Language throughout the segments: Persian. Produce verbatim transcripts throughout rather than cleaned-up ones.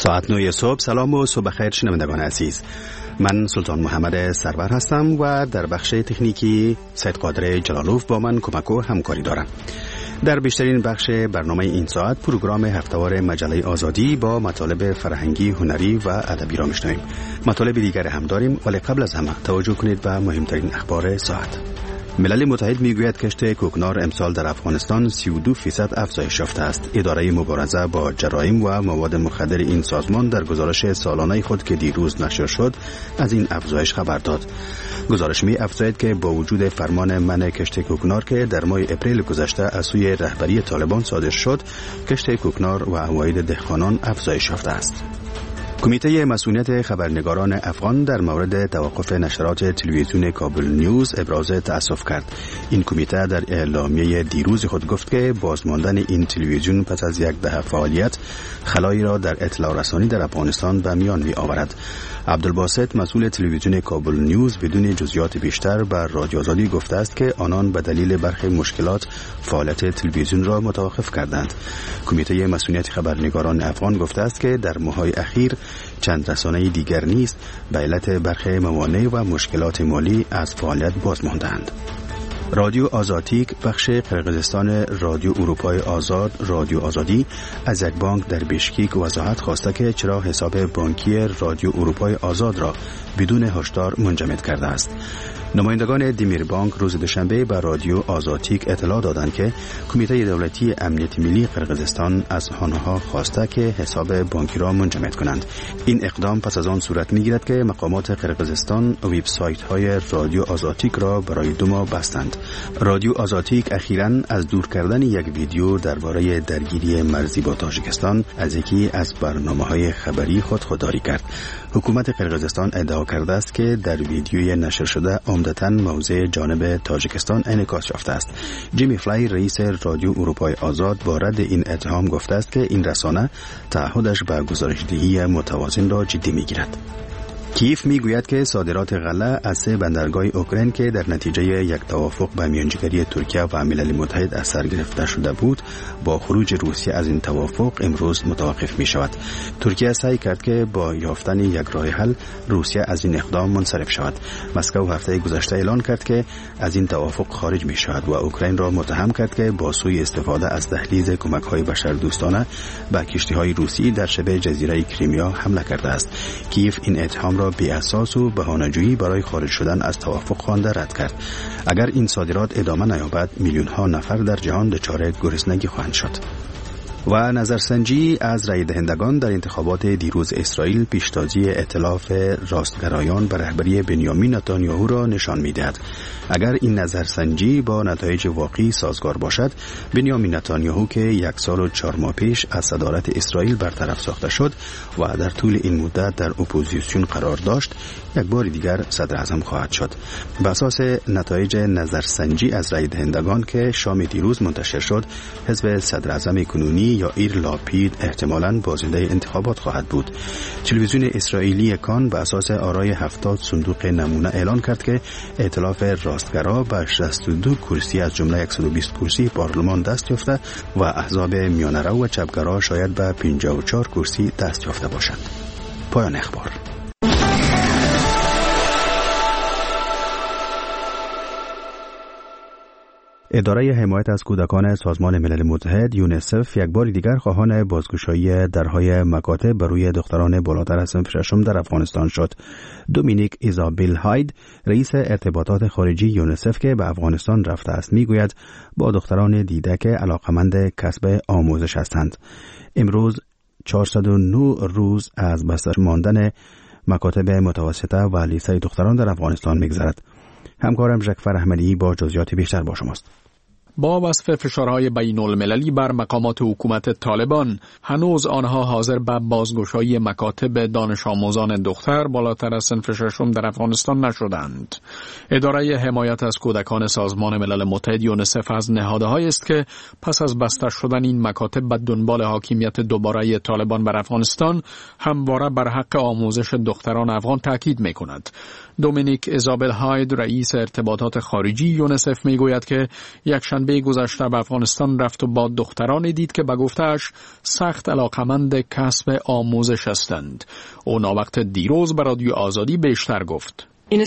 ساعت نه صبح. سلام و صبح خیر شنوندگان عزیز. من سلطان محمد سرور هستم و در بخش تکنیکی سید قادر جلالوف با من کمک و همکاری دارم. در بیشترین بخش برنامه این ساعت پروگرام هفته‌وار مجله آزادی با مطالب فرهنگی، هنری و ادبی را میشنویم. مطالب دیگر هم داریم، ولی قبل از همه توجه کنید به مهمترین اخبار ساعت. ملل متحد میگوید کشت کوکنار امسال در افغانستان سی و دو درصد افزایش یافته است. اداره مبارزه با جرایم و مواد مخدر این سازمان در گزارش سالانه خود که دیروز نشر شد از این افزایش خبر داد. گزارش می افزاید که با وجود فرمان منع کشت کوکنار که در ماه اپریل گذشته از سوی رهبری طالبان صادر شد، کشت کوکنار و عواید دهقانان افزایش یافته است. کمیته مسئولیت خبرنگاران افغان در مورد توقف نشرات تلویزیون کابل نیوز ابراز تأسف کرد. این کمیته در اعلامیه دیروز خود گفت که بازماندن این تلویزیون پس از یک دهه فعالیت خلایی را در اطلاع رسانی در افغانستان به میان می آورد. عبدالباسط مسئول تلویزیون کابل نیوز بدون جزئیات بیشتر بر رادیو آزادی گفته است که آنان به دلیل برخی مشکلات فعالیت تلویزیون را متوقف کردند. کمیته مسئولیت خبرنگاران افغان گفته است که در ماه‌های اخیر چند رسانه دیگر نیز به علت برخی موانع و مشکلات مالی از فعالیت باز ماندند. رادیو آزاتیک بخش قرقیزستان رادیو اروپای آزاد رادیو آزادی از یک بانک در بیشکیک وضاحت خواسته که چرا حساب بانکی رادیو اروپای آزاد را بدون هشدار منجمد کرده است. نمایندگان دیمیر بانک روز دوشنبه به رادیو آزاتیک اطلاع دادند که کمیته دولتی امنیت ملی قرقیزستان از آنها خواسته که حساب بانکی را منجمد کنند. این اقدام پس از آن صورت می‌گیرد که مقامات قرقیزستان وبسایت‌های رادیو آزاتیک را برای دو ماه بستند. رادیو آزاتیک اخیراً از دور کردن یک ویدیو درباره درگیری مرزی با تاجیکستان از یکی از برنامه‌های خبری خود خودداری کرد. حکومت قرقیزستان ادعا کرده است که در ویدیوی نشر شده عمدتاً موضع جانب تاجیکستان انعکاس یافته است. جیمی فلای رئیس رادیو اروپای آزاد با رد این اتهام گفته است که این رسانه تعهدش به گزارش‌دهی متوازن را جدی می‌گیرد. کیف میگوید که صادرات غله از سه بندرگاه اوکراین که در نتیجه یک توافق به میانجیگری ترکیه و ملل متحد از سر گرفته شده بود با خروج روسیه از این توافق امروز متوقف می شود. ترکیه سعی کرد که با یافتن یک راه حل روسیه از این اقدام منصرف شود. مسکو هفته گذشته اعلان کرد که از این توافق خارج می شود و اوکراین را متهم کرد که با سوء استفاده از دهلیز کمک‌های بشردوستانه به کشتی‌های روسی در شبه جزیره کریمیا حمله کرده است. کیف این اتهام را بی اساس و بهانه‌جویی برای خارج شدن از توافق خوانده رد کرد. اگر این صادرات ادامه نیابد میلیون ها نفر در جهان دچار گرسنگی خواهند شد. و نظرسنجی از رای دهندگان در انتخابات دیروز اسرائیل پیشتازی ائتلاف راستگرایان به رهبری بنیامین نتانیاهو را نشان می‌دهد. اگر این نظرسنجی با نتایج واقعی سازگار باشد، بنیامین نتانیاهو که یک سال و چهار ماه پیش از صدارت اسرائیل برطرف ساخته شد و در طول این مدت در اپوزیسیون قرار داشت، یک بار دیگر صدر اعظم خواهد شد. بر اساس نتایج نظرسنجی از رای دهندگان که شام دیروز منتشر شد، حزب صدر اعظم کنونی یا ایر لاپید احتمالاً بازنده انتخابات خواهد بود. تلویزیون اسرائیلی کان به اساس آرای هفتاد صندوق نمونه اعلان کرد که ائتلاف راستگرا به شصت و دو کرسی از جمله صد و بیست کرسی پارلمان دست یافته و احزاب میانه‌رو و چپگرا شاید به پنجاه و چهار کرسی دست یافته باشند. پایان اخبار. اداره حمایت از کودکان سازمان ملل متحد یونیسف یک بار دیگر خواهان بازگشایی درهای مکاتب بر روی دختران بالاتر از صنف ششم در افغانستان شد. دومینیک ایزابل هاید رئیس ارتباطات خارجی یونیسف که به افغانستان رفته است میگوید با دختران دیدک علاقمند کسب آموزش هستند. امروز چهارصد و نه روز از بسته ماندن مکاتب متوسطه و لیسه دختران در افغانستان میگذرد. همکارم ژکفر احمدی با جزئیات بیشتر با شماست. با وصف فشارهای بین المللی بر مقامات حکومت طالبان، هنوز آنها حاضر به بازگشایی مکاتب دانش آموزان دختر بالاتر از صنف ششم در افغانستان نشدند. اداره حمایت از کودکان سازمان ملل متحد یونیسف از نهادهایی است که پس از بسته شدن این مکاتب به دنبال حاکمیت دوباره طالبان بر افغانستان همواره بر حق آموزش دختران افغان تاکید می‌کند. دومینیک ایزابل هاید رئیس ارتباطات خارجی یونیسف میگوید که یکشنبه شنبه گذشته به افغانستان رفت و با دخترانی دید که به گفته‌اش سخت علاقمند کسب آموزش هستند. او ناوقت دیروز به رادیو آزادی بیشتر گفت.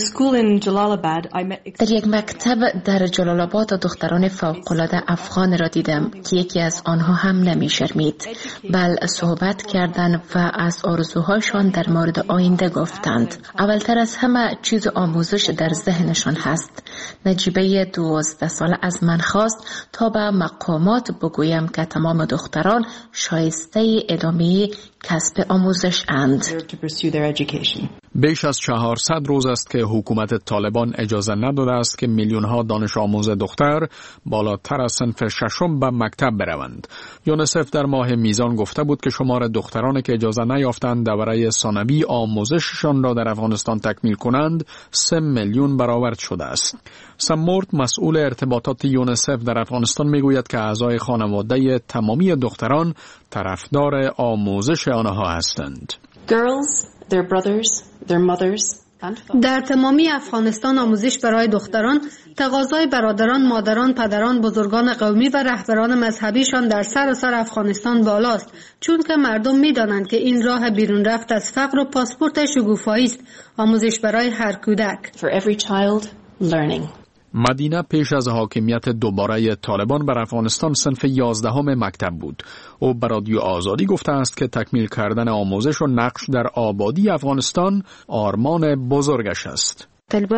در یک مکتب در جلال آباد دختران فوق‌العاده افغان را دیدم که یکی از آنها هم نمی شرمید، بل صحبت کردند و از آرزوهایشان در مورد آینده گفتند. اولتر از همه چیز آموزش در ذهنشان هست. نجیبه دوازده ساله از من خواست تا به مقامات بگویم که تمام دختران شایسته ادامه کسب آموزش اند. بیش از چهارصد روز است که حکومت طالبان اجازه نداده است که میلیون ها دانش آموز دختر بالاتر از صنف ششم به مکتب بروند. یونسف در ماه میزان گفته بود که شمار دخترانی که اجازه نیافتند دوره ثانوی آموزششان را در افغانستان تکمیل کنند سه میلیون برآورد شده است. سمورت مسئول ارتباطات یونسف در افغانستان میگوید که اعضای خانواده تمامی دختران طرفدار آموزش آنها هستند. Girls, their brothers, their mothers. در تمامی افغانستان آموزش برای دختران تقاضای برادران، مادران، پدران، بزرگان قومی و رهبران مذهبیشان در سراسر افغانستان بالاست، چون که مردم می‌دانند که این راه بیرون رفت از فقر و پاسپورت شگوفایی است. آموزش برای هر کودک. For every child, learning. مدینه پیش از حاکمیت دوباره طالبان بر افغانستان صنف یازدهم مکتب بود. او به رادیو آزادی گفته است که تکمیل کردن آموزش و نقش در آبادی افغانستان آرمان بزرگش است.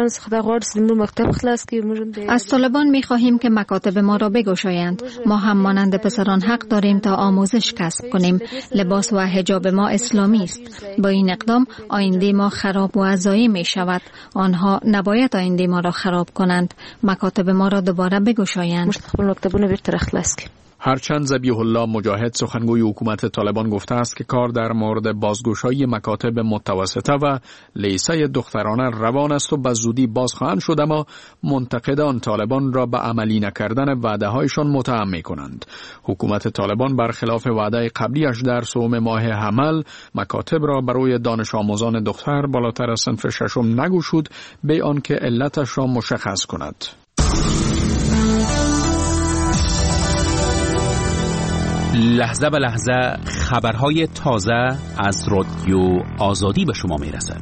از طالبان می خواهیم که مکاتب ما را بگشایند. ما هم مانند پسران حق داریم تا آموزش کسب کنیم. لباس و حجاب ما اسلامی است. با این اقدام آینده ما خراب و ضایع می شود. آنها نباید آینده ما را خراب کنند. مکاتب ما را دوباره بگشایند. هرچند ذبیح الله مجاهد سخنگوی حکومت طالبان گفته است که کار در مورد بازگشایی مکاتب متوسطه و لیسه دخترانه روان است و به زودی باز خواهند شد، اما منتقدان طالبان را به عملی نکردن وعده هایشان متهم می کنند. حکومت طالبان برخلاف وعده قبلیش در سوم ماه حمل مکاتب را برای دانش آموزان دختر بالاتر از صنف ششم نگشود به آنکه علتش را مشخص کند. لحظه به لحظه خبرهای تازه از رادیو آزادی به شما میرسد.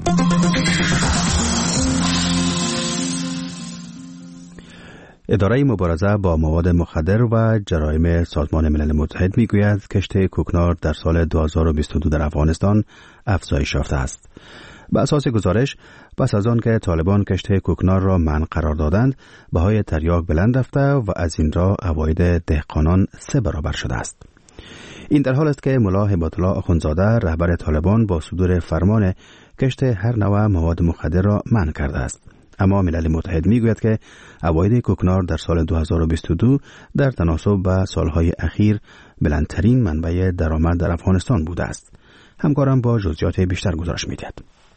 اداره مبارزه با مواد مخدر و جرایم سازمان ملل متحد میگوید کشت کوکنار در سال دو هزار و بیست و دو در افغانستان افزایش یافته است. به اساس گزارش پس از آن که طالبان کشت کوکنار را منع قرار دادند، بهای تریاک بلند رفته و از این را عواید دهقانان سه برابر شده است. این در حال است که ملا هبات الله اخوندزاده رهبر طالبان با صدور فرمان کشت هر نوع مواد مخدر را منع کرده است. اما ملل متحد میگوید که عواید کوکنار در سال دو هزار و بیست و دو در تناسب با سالهای اخیر بلندترین منبع درآمد در افغانستان بوده است. همکارم با جزئیات بیشتر گزارش می‌دهد.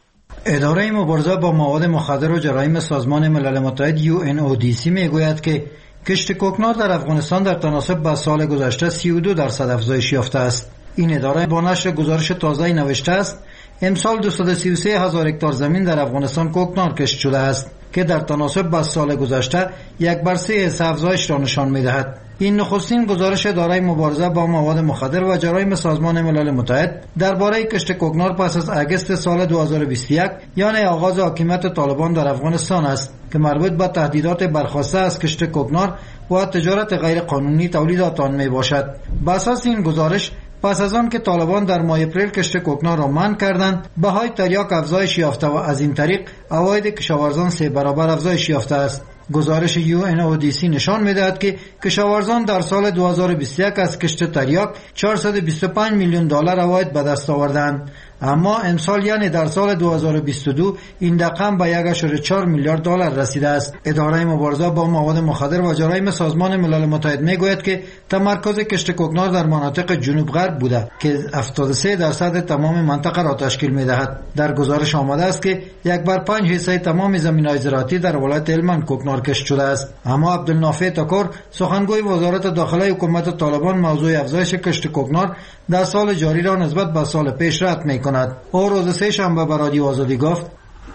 اداره مبارزه با مواد مخدر و جرایم سازمان ملل متحد یو ان او دی سی میگوید که کشت کوکنار در افغانستان در تناسب با سال گذشته سی و دو درصد افزایش یافته است. این اداره با نشر گزارش تازه‌ای نوشته است امسال دویست و سی و سه هزار هکتار زمین در افغانستان کوکنار کشت شده است که در تناسب با سال گذشته یک بر سه حصه افزایش را نشان می‌دهد. این نخستین گزارش اداره مبارزه با مواد مخدر و جرایم سازمان ملل متحد درباره کشت کوکنار پس از اگست سال دو هزار و بیست و یک یعنی آغاز حاکمیت طالبان در افغانستان است که مربوط به تهدیدات برخاسته از کشت کوکنار و تجارت غیر قانونی تولید آن می باشد. بر اساس این گزارش پس از آن که طالبان در ماه اپریل کشت کوکنار را منع کردند، بهای تریاک افزایش یافته و از این طریق عواید کشاورزان سه برابر افزایش یافته است. گزارش یو ان او دی سی نشان می‌دهد که کشاورزان در سال دو هزار و بیست و یک از کشت تریاک چهارصد و بیست و پنج میلیون دلار عواید به دست آوردند، اما امسال یعنی در سال دو هزار و بیست و دو این رقم به یک و چهار میلیارد دلار رسیده است. اداره مبارزه با مواد مخدر و جرایم سازمان ملل متحد میگوید که تمرکز کشت کوکنار در مناطق جنوب غرب بوده که هفتاد و سه درصد تمام منطقه را تشکیل می‌دهد. در گزارش آمده است که یک بر پنج حصه تمام زمین‌های زراعتی در ولایت هلمند کوکنار کشت شده است. اما عبدالنافع تکور سخنگوی وزارت داخله حکومت طالبان موضوع افزایش کشت کوکنار در سال جاری را نسبت به سال پیش رد می‌کند. او روز سه شنبه به رادیو آزادی گفت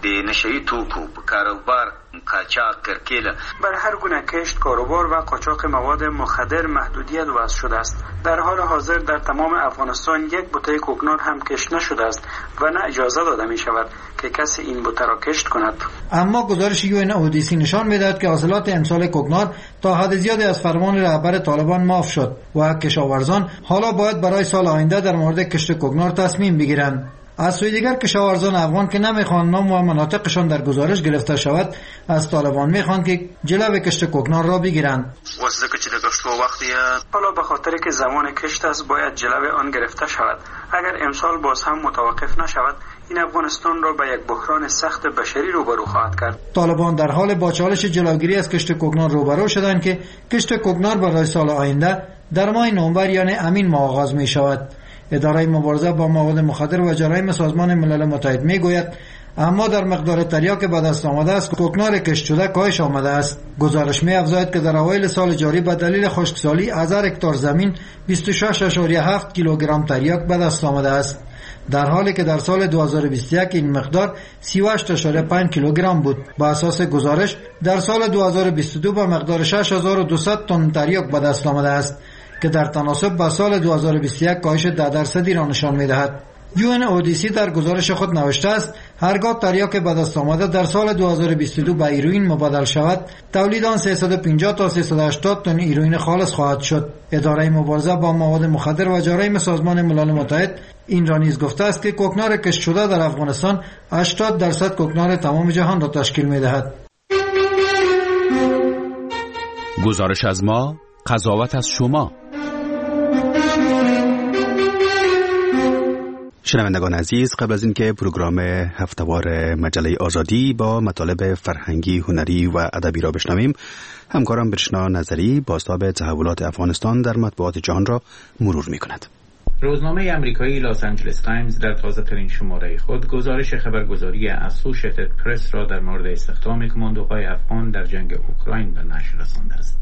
د نشئی توکو کاروبار قاچاق کرکیل بر هر گونه کشت کاروبار و قاچاق مواد مخدر محدودیت وضع شده است. در حال حاضر در تمام افغانستان یک بوته کوکنار هم کشت نشده است و نه اجازه داده می شود که کسی این بوته را کشت کند. اما گزارش یو ان او دی سی نشان می‌دهد که حاصلات امسال کوکنار تا حد زیادی از فرمان رهبر طالبان معاف شد و کشاورزان حالا باید برای سال آینده در مورد کشت کوکنار تصمیم بگیرند. از سوی دیگر کشاورزان افغان که نمیخوان نام و مناطقشان در گزارش گرفته شود از طالبان میخوان که جلوی کشت کوکنار را بگیرند. حالا به خاطر که زمان کشت است باید جلوی آن گرفته شود. اگر امسال باز هم متوقف نشود این افغانستان را به یک بحران سخت بشری روبرو خواهد کرد. طالبان در حال با چالش جلوگیری از کشت کوکنار روبرو شدند که کشت کوکنار برای سال آینده در ماه نوامبر یعنی امین ماه آغاز می شود. اداره مبارزه با مواد مخدر و جرایم سازمان ملل متحد میگوید اما در مقدار تریاک به دست آمده است کوکنار کشت شده کاهش آمده است. گزارش می افزاید که در اوایل سال جاری به دلیل خشکسالی از هر هکتار زمین بیست و شش اشاریه هفت کیلوگرم تریاک به دست آمده است، در حالی که در سال دو هزار و بیست و یک این مقدار سی و هشت اشاریه پنج کیلوگرم بود. با اساس گزارش در سال دو هزار و بیست و دو به مقدار شش هزار و دویست تن تریاک به دست آمده است که در تناسب با سال دو هزار و بیست و یک کاهش ده درصدی را نشان می‌دهد. یو ان او دی سی در گزارش خود نوشته است هرگاه تریاک به دست آمده در سال دو هزار و بیست و دو به هیروئین مبادل شود تولید آن سیصد و پنجاه تا سیصد و هشتاد تن هیروئین خالص خواهد شد. اداره مبارزه با مواد مخدر و جرایم سازمان ملل متحد این را نیز گفته است که کوکنار کشت شده در افغانستان هشتاد درصد کوکنار تمام جهان را تشکیل می‌دهد. گزارش از ما، قضاوت از شما. شنوندگان عزیز، قبل از اینکه پروگرام هفته‌وار مجله آزادی با مطالب فرهنگی، هنری و ادبی را بشنویم، همکارم برشنا نظری بازتاب تحولات افغانستان در مطبوعات جهان را مرور می‌کند. روزنامه آمریکایی لاس آنجلس تایمز در تازه‌ترین شماره خود گزارش خبرگزاری اسوسییتد پرس را در مورد استخدام کماندوهای افغان در جنگ اوکراین به نشر رسانده است.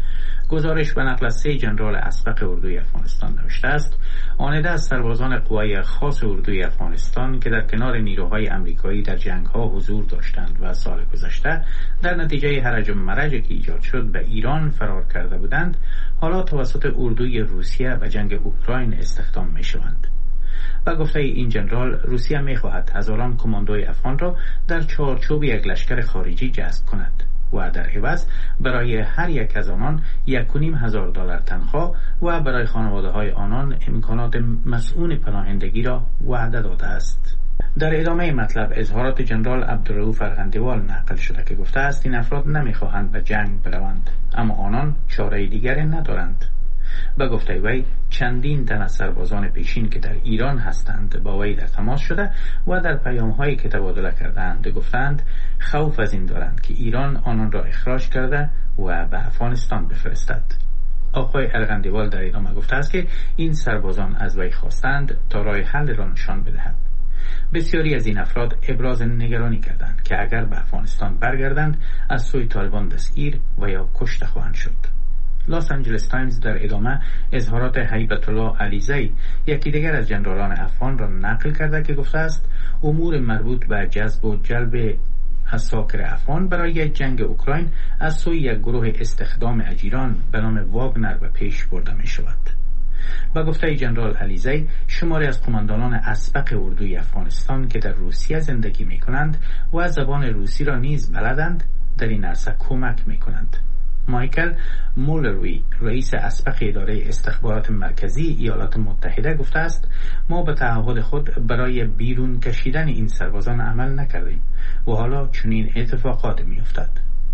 گزارش به نقل از سه جنرال اسبق اردوی افغانستان نوشته است آنده از سربازان قوای خاص اردوی افغانستان که در کنار نیروهای آمریکایی در جنگ‌ها حضور داشتند و سال گذشته در نتیجه هرج و مرج که ایجاد شد به ایران فرار کرده بودند، حالا توسط اردوی روسیه و جنگ اوکراین استخدام می‌شوند. و گفته این جنرال روسیه می‌خواهد هزاران کماندوی افغان را در چارچوب یک لشکر خارجی جذب کند و در عوض برای هر یک از آنان یک و نیم هزار دلار تنخواه و برای خانواده های آنان امکانات مسئول پناهندگی را وعده داده است. در ادامه مطلب اظهارات جنرال عبدالرؤوف ارغندیوال نقل شده که گفته است این افراد نمیخواهند به جنگ بروند اما آنان چاره دیگری ندارند. به گفته وی چندین تن از سربازان پیشین که در ایران هستند با وی در تماس شده و در پیام‌هایی که تبادله کردند گفتند خوف از این دارند که ایران آنان را اخراج کرده و به افغانستان بفرستد. آقای ارغندیوال در ادامه گفته است که این سربازان از وی خواستند تا راه حل را نشان بدهد. بسیاری از این افراد ابراز نگرانی کردند که اگر به افغانستان برگردند از سوی طالبان دستگیر و یا کشته خواهند شد. لاس آنجلس تایمز در ادامه اظهارات هیبت الله علیزی یکی دیگر از جنرالان افغان را نقل کرده که گفته است امور مربوط به جذب و جلب عساکر افغان برای جنگ اوکراین از سوی یک گروه استخدام اجیران به نام واگنر به پیش برده می شود. با گفته جنرال علیزی شماری از قماندانان اسبق اردوی افغانستان که در روسیه زندگی می کنند و زبان روسی را نیز بلدند در این عرصه کمک می کنند. مایکل مولروی رئیس اسبق اداره استخبارات مرکزی ایالات متحده گفته است ما به تعهد خود برای بیرون کشیدن این سربازان عمل نکردیم و حالا چنین اتفاقات می افتد.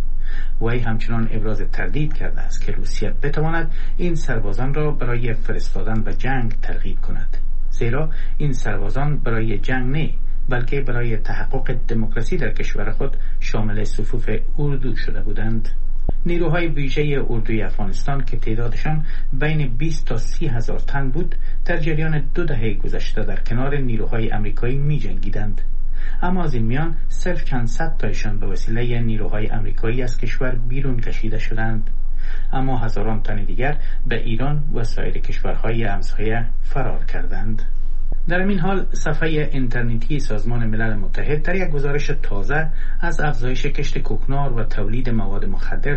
وی همچنان ابراز تردید کرده است که روسیه بتواند این سربازان را برای فرستادن و جنگ ترغیب کند، زیرا این سربازان برای جنگ نه بلکه برای تحقق دموکراسی در کشور خود شامل صفوف اردو شده بودند. نیروهای ویژه اردوی افغانستان که تعدادشان بین بیست تا سی هزار تن بود در جریان دو دهه گذشته در کنار نیروهای آمریکایی می جنگیدند، اما از این میان صرف چند صد تایشان به وسیله نیروهای آمریکایی از کشور بیرون کشیده شدند، اما هزاران تن دیگر به ایران و سایر کشورهای همسایه فرار کردند. در این حال صفحه اینترنتی سازمان ملل متحد در یک گزارش تازه از افزایش کشت کوکنار و تولید مواد مخدر